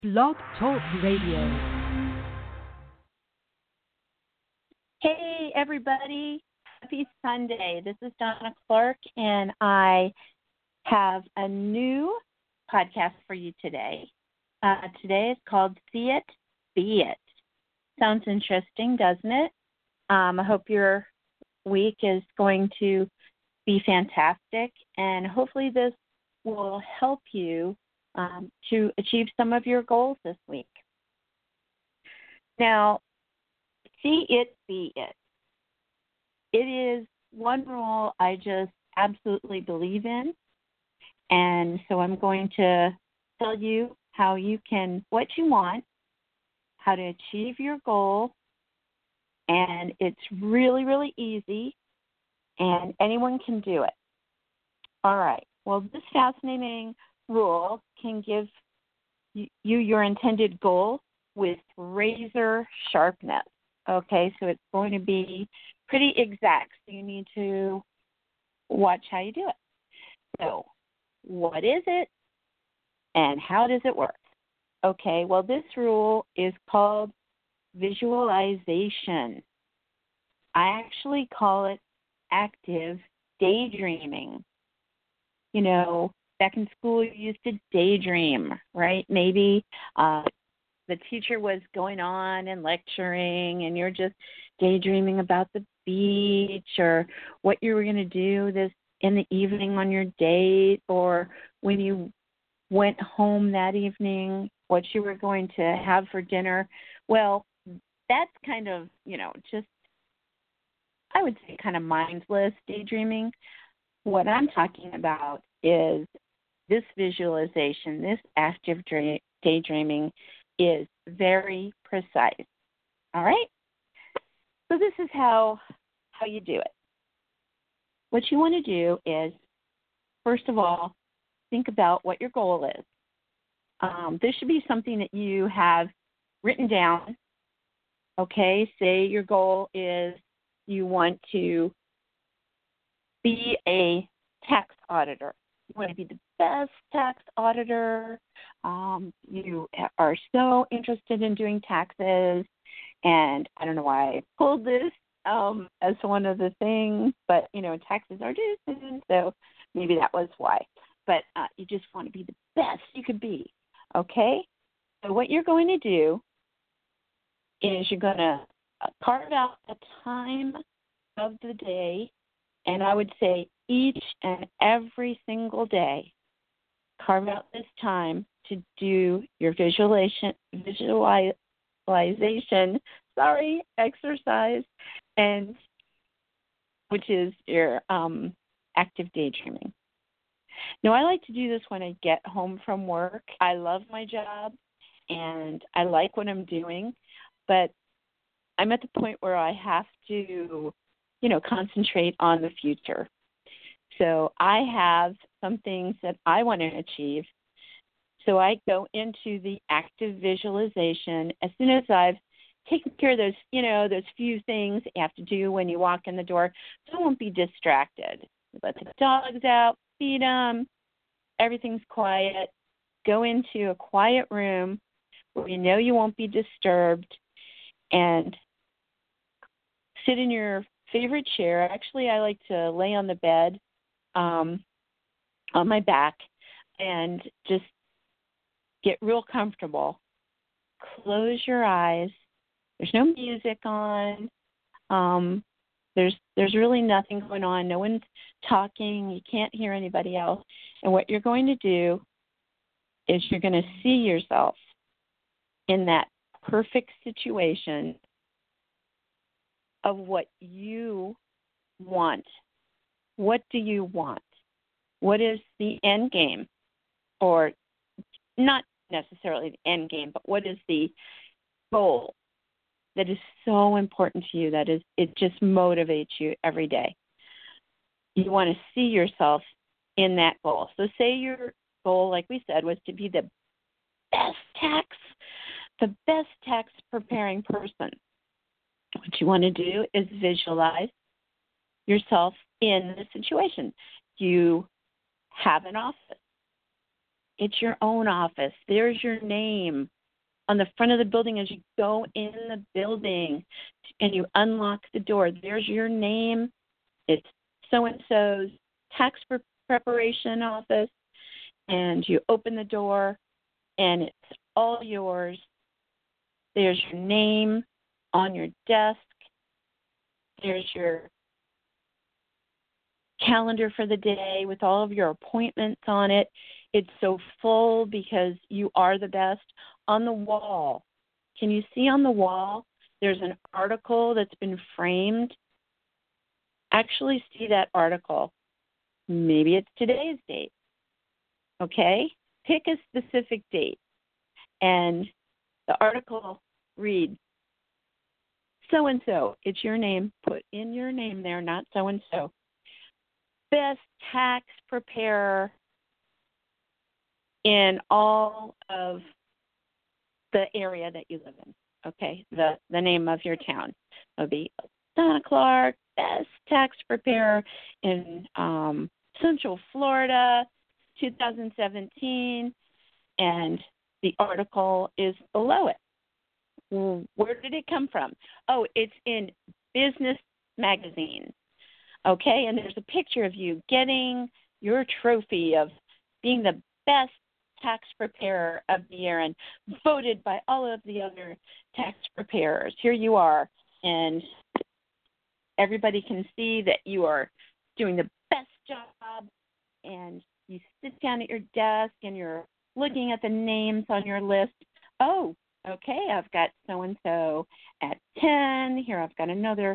Blog Talk Radio. Hey, everybody. Happy Sunday. This is Donna Clark, and I have a new podcast for you today. Today is called See It, Be It. Sounds interesting, doesn't it? I hope your week is going to be fantastic, and hopefully this will help you to achieve some of your goals this week. Now, see it, be it. It is one rule I just absolutely believe in, and so I'm going to tell you how you can, what you want, how to achieve your goal, and it's really, really easy, and anyone can do it. All right. Well, this fascinating rule can give you your intended goal with razor sharpness. Okay, so it's going to be pretty exact, so you need to watch how you do it. So, what is it and how does it work? Okay, well, this rule is called visualization. I actually call it active daydreaming. You know, back in school, you used to daydream, right? Maybe the teacher was going on and lecturing, and you're just daydreaming about the beach or what you were going to do this in the evening on your date, or when you went home that evening, what you were going to have for dinner. Well, that's kind of, just, I would say, kind of mindless daydreaming. What I'm talking about is this visualization, this active daydreaming is very precise. All right? So this is how you do it. What you want to do is, first of all, think about what your goal is. This should be something that you have written down. Okay? Say your goal is you want to be a tax auditor. You want to be the best tax auditor. You are so interested in doing taxes, and I don't know why I pulled this as one of the things, but, taxes are due soon, so maybe that was why. But you just want to be the best you could be, okay? So what you're going to do is you're going to carve out a time of the day, and I would say each and every single day, carve out this time to do your visualization exercise, and which is your active daydreaming. Now, I like to do this when I get home from work. I love my job, and I like what I'm doing, but I'm at the point where I have to, concentrate on the future. So I have some things that I want to achieve. So I go into the active visualization as soon as I've taken care of those few things you have to do when you walk in the door, so I won't be distracted. Let the dogs out, feed them, everything's quiet. Go into a quiet room where you won't be disturbed, and sit in your favorite chair. Actually, I like to lay on the bed on my back and just get real comfortable. Close your eyes. There's no music on. There's really nothing going on. No one's talking. You can't hear anybody else. And what you're going to do is you're going to see yourself in that perfect situation of what you want. What do you want? What is the end game? Or not necessarily the end game, but what is the goal that is so important to you, it just motivates you every day? You want to see yourself in that goal. So say your goal, like we said, was to be the best tax preparing person. What you want to do is visualize yourself in the situation. You have an office. it's your own office. There's your name on the front of the building as you go in the building and you unlock the door. There's your name. It's so-and-so's tax preparation office. And you open the door, and it's all yours. There's your name on your desk. There's your calendar for the day with all of your appointments on it. It's so full because you are the best. On the wall, can you see on the wall, there's an article that's been framed? Actually see that article. Maybe it's today's date. Okay? Pick a specific date. And the article reads, so-and-so, it's your name. Put in your name there, not so-and-so. Best tax preparer in all of the area that you live in. Okay? The name of your town. It would be Donna Clark, best tax preparer in Central Florida, 2017, and the article is below it. Well, where did it come from? Oh, it's in Business Magazine. Okay, and there's a picture of you getting your trophy of being the best tax preparer of the year and voted by all of the other tax preparers. Here you are, and everybody can see that you are doing the best job, and you sit down at your desk and you're looking at the names on your list. Oh, okay, I've got so-and-so at 10. Here I've got another,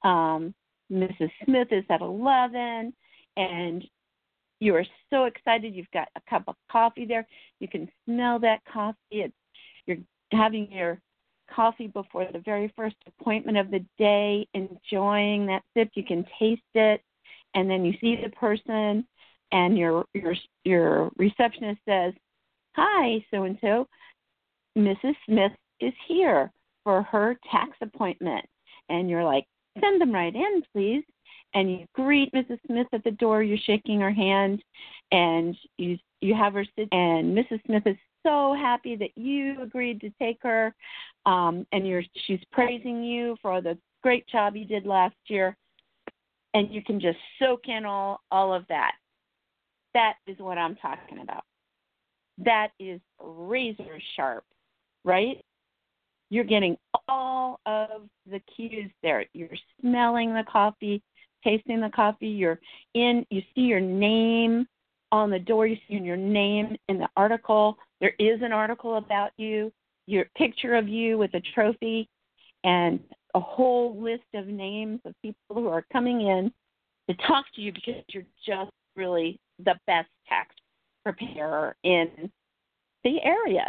Mrs. Smith is at 11. And you are so excited. You've got a cup of coffee there. You can smell that coffee. You're having your coffee before the very first appointment of the day, enjoying that sip. You can taste it. And then you see the person, and your receptionist says, "Hi, so-and-so. Mrs. Smith is here for her tax appointment." And you're like, "Send them right in, please." And you greet Mrs. Smith at the door. You're shaking her hand, and you have her sit. And Mrs. Smith is so happy that you agreed to take her, and she's praising you for the great job you did last year. And you can just soak in all of that. That is what I'm talking about. That is razor sharp, right? You're getting all of the cues there. You're smelling the coffee, tasting the coffee. You see your name on the door. You see your name in the article. There is an article about you, your picture of you with a trophy, and a whole list of names of people who are coming in to talk to you because you're just really the best tax preparer in the area.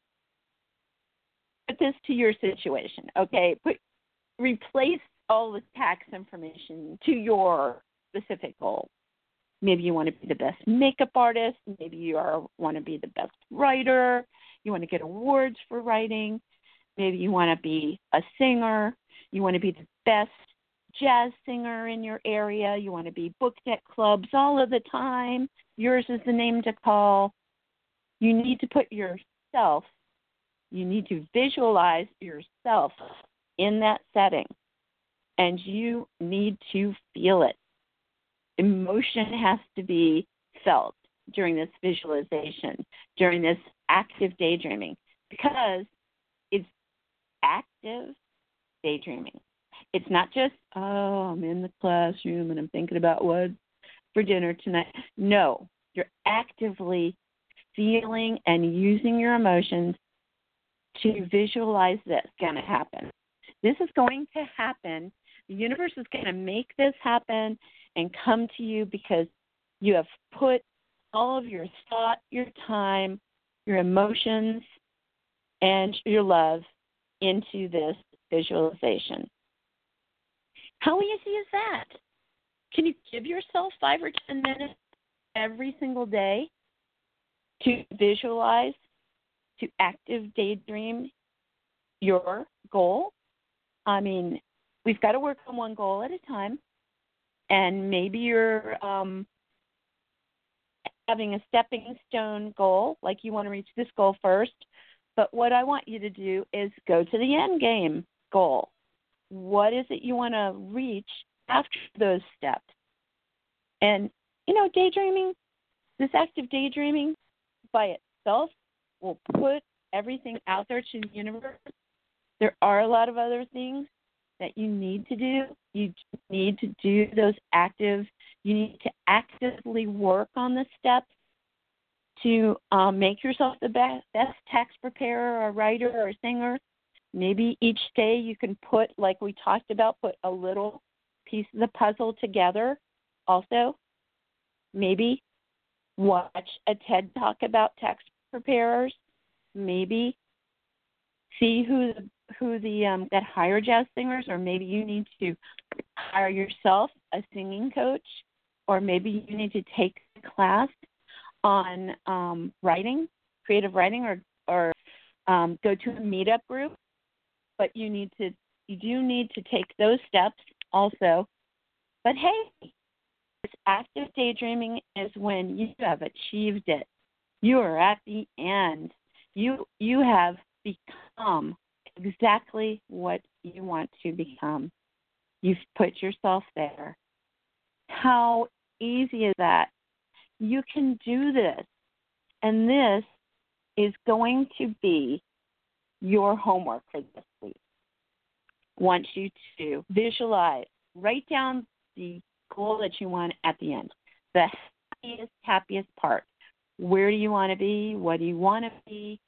Put this to your situation, okay? Replace all the tax information to your specific goal. Maybe you want to be the best makeup artist. Maybe you want to be the best writer. You want to get awards for writing. Maybe you want to be a singer. You want to be the best jazz singer in your area. You want to be booked at clubs all of the time. Yours is the name to call. You need to put yourself, you need to visualize yourself in that setting, and you need to feel it. Emotion has to be felt during this visualization, during this active daydreaming, because it's active daydreaming. It's not just, oh, I'm in the classroom and I'm thinking about what for dinner tonight. No, you're actively feeling and using your emotions to visualize this going to happen. This is going to happen. The universe is going to make this happen and come to you because you have put all of your thought, your time, your emotions, and your love into this visualization. How easy is that? Can you give yourself 5 or 10 minutes every single day to visualize, to active daydream your goal? I mean, we've got to work on one goal at a time, and maybe you're having a stepping stone goal, like you want to reach this goal first. But what I want you to do is go to the end game goal. What is it you want to reach after those steps? And, daydreaming, this act of daydreaming by itself will put everything out there to the universe. There are a lot of other things that you need to do. You need to do you need to actively work on the steps to make yourself the best text preparer, or writer, or a singer. Maybe each day you can put, like we talked about, put a little piece of the puzzle together also. Maybe watch a TED Talk about text preparers. Maybe see who that hire jazz singers, or maybe you need to hire yourself a singing coach, or maybe you need to take a class on writing, creative writing, or go to a meetup group. But you do need to take those steps also. But hey, this active daydreaming is when you have achieved it. You are at the end. You have become exactly what you want to become. You've put yourself there. How easy is that? You can do this. And this is going to be your homework for this week. I want you to visualize, write down the goal that you want at the end. The happiest part. Where do you want to be? What do you want to be?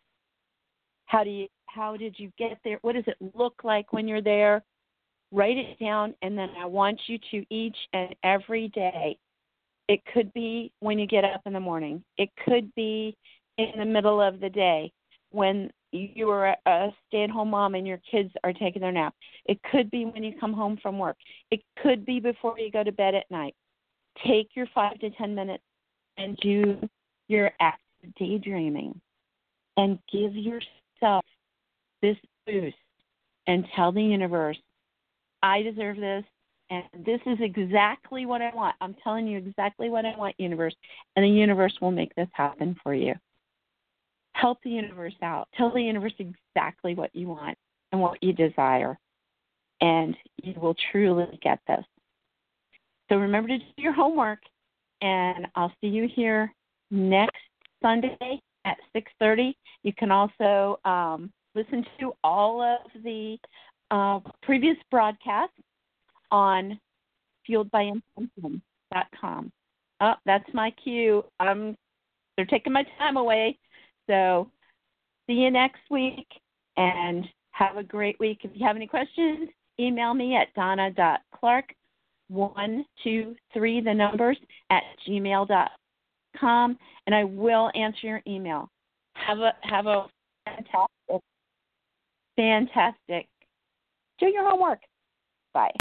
How did you get there? What does it look like when you're there? Write it down, and then I want you to each and every day. It could be when you get up in the morning. It could be in the middle of the day when you are a stay-at-home mom and your kids are taking their nap. It could be when you come home from work. It could be before you go to bed at night. Take your 5 to 10 minutes and do your active daydreaming, and give yourself this boost and tell the universe, I deserve this, and this is exactly what I want. I'm telling you exactly what I want, universe, and the universe will make this happen for you. Help the universe out. Tell the universe exactly what you want and what you desire, and you will truly get this. So remember to do your homework, and I'll see you here next Sunday at 6:30. You can also listen to all of the previous broadcasts on fueledbyintention.com. Oh, that's my cue. They're taking my time away. So see you next week, and have a great week. If you have any questions, email me at donna.clark123, the numbers, @gmail.com, and I will answer your email. Have a fantastic. Do your homework. Bye.